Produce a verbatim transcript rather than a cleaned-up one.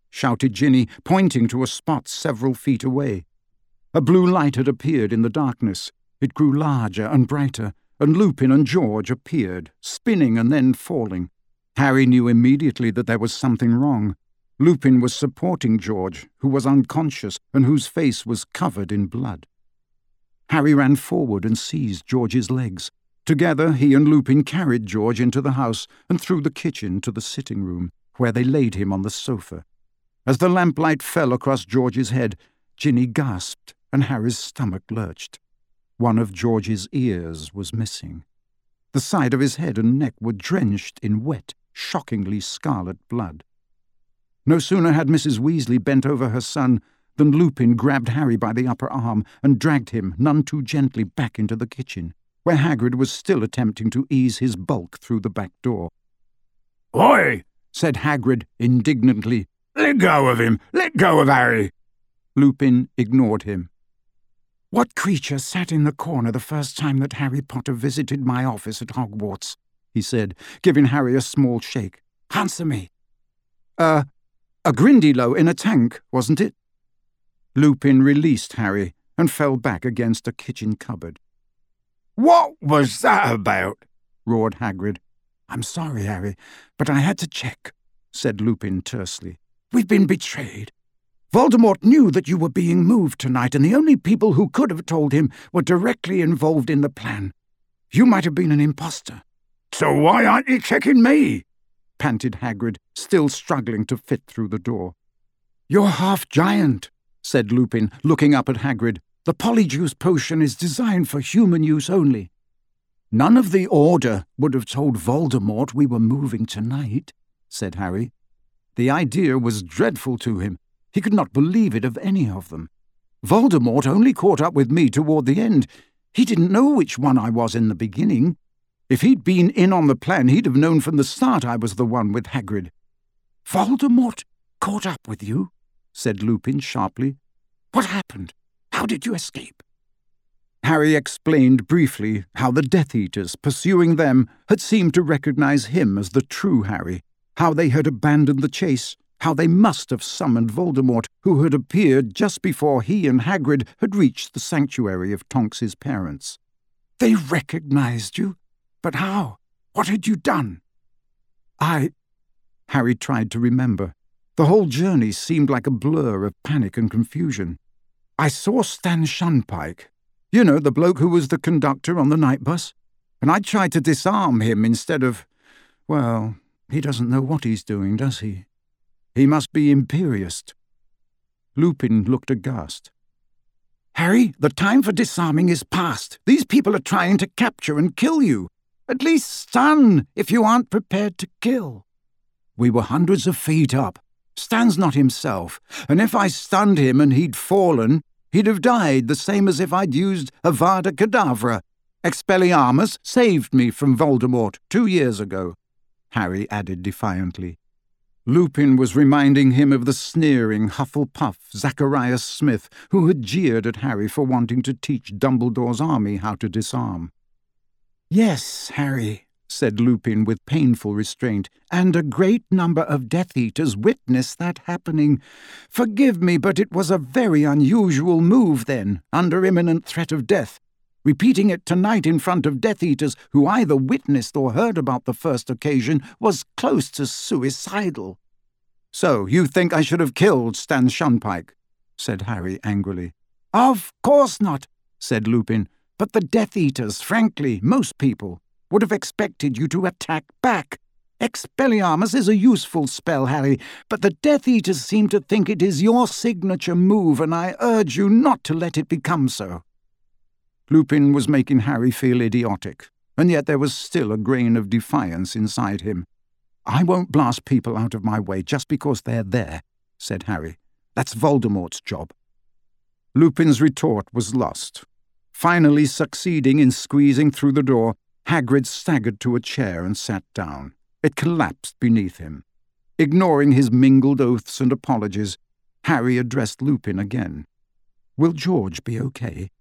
shouted Ginny, pointing to a spot several feet away. A blue light had appeared in the darkness. It grew larger and brighter, and Lupin and George appeared, spinning and then falling. Harry knew immediately that there was something wrong. Lupin was supporting George, who was unconscious and whose face was covered in blood. Harry ran forward and seized George's legs. Together he and Lupin carried George into the house and through the kitchen to the sitting room, where they laid him on the sofa. As the lamplight fell across George's head, Ginny gasped and Harry's stomach lurched. One of George's ears was missing. The side of his head and neck were drenched in wet, shockingly scarlet blood. No sooner had Missus Weasley bent over her son than Lupin grabbed Harry by the upper arm and dragged him none too gently back into the kitchen, where Hagrid was still attempting to ease his bulk through the back door. "Oi!" said Hagrid indignantly. "Let go of him! Let go of Harry!" Lupin ignored him. "What creature sat in the corner the first time that Harry Potter visited my office at Hogwarts?" he said, giving Harry a small shake. "Answer me." Uh, a Grindylow in a tank, wasn't it?" Lupin released Harry and fell back against a kitchen cupboard. "What was that about?" roared Hagrid. "I'm sorry, Harry, but I had to check," said Lupin tersely. "We've been betrayed. Voldemort knew that you were being moved tonight, and the only people who could have told him were directly involved in the plan. You might have been an imposter." "So why aren't you checking me?" panted Hagrid, still struggling to fit through the door. "You're half-giant," said Lupin, looking up at Hagrid. "The Polyjuice potion is designed for human use only." "None of the Order would have told Voldemort we were moving tonight," said Harry. The idea was dreadful to him. He could not believe it of any of them. "Voldemort only caught up with me toward the end. He didn't know which one I was in the beginning. If he'd been in on the plan, he'd have known from the start I was the one with Hagrid." "Voldemort caught up with you?" said Lupin sharply. "What happened? How did you escape?" Harry explained briefly how the Death Eaters, pursuing them, had seemed to recognize him as the true Harry, how they had abandoned the chase, how they must have summoned Voldemort, who had appeared just before he and Hagrid had reached the sanctuary of Tonks's parents. "They recognized you? But how? What had you done?" I... Harry tried to remember. The whole journey seemed like a blur of panic and confusion. "I saw Stan Shunpike. You know, the bloke who was the conductor on the night bus? And I tried to disarm him instead of... Well, he doesn't know what he's doing, does he? He must be Imperious." Lupin looked aghast. "Harry, the time for disarming is past. These people are trying to capture and kill you. At least stun, if you aren't prepared to kill." "We were hundreds of feet up. Stan's not himself, and if I stunned him and he'd fallen, he'd have died the same as if I'd used Avada Kedavra. Expelliarmus saved me from Voldemort two years ago," Harry added defiantly. Lupin was reminding him of the sneering Hufflepuff Zacharias Smith, who had jeered at Harry for wanting to teach Dumbledore's army how to disarm. "Yes, Harry," said Lupin with painful restraint, "and a great number of Death Eaters witnessed that happening. Forgive me, but it was a very unusual move then, under imminent threat of death. Repeating it tonight in front of Death Eaters who either witnessed or heard about the first occasion was close to suicidal." "So you think I should have killed Stan Shunpike?" said Harry angrily. "Of course not," said Lupin. "But the Death Eaters, frankly, most people, would have expected you to attack back. Expelliarmus is a useful spell, Harry, but the Death Eaters seem to think it is your signature move, and I urge you not to let it become so." Lupin was making Harry feel idiotic, and yet there was still a grain of defiance inside him. "I won't blast people out of my way just because they're there," said Harry. "That's Voldemort's job." Lupin's retort was lost. Finally succeeding in squeezing through the door, Hagrid staggered to a chair and sat down. It collapsed beneath him. Ignoring his mingled oaths and apologies, Harry addressed Lupin again. "Will George be okay?"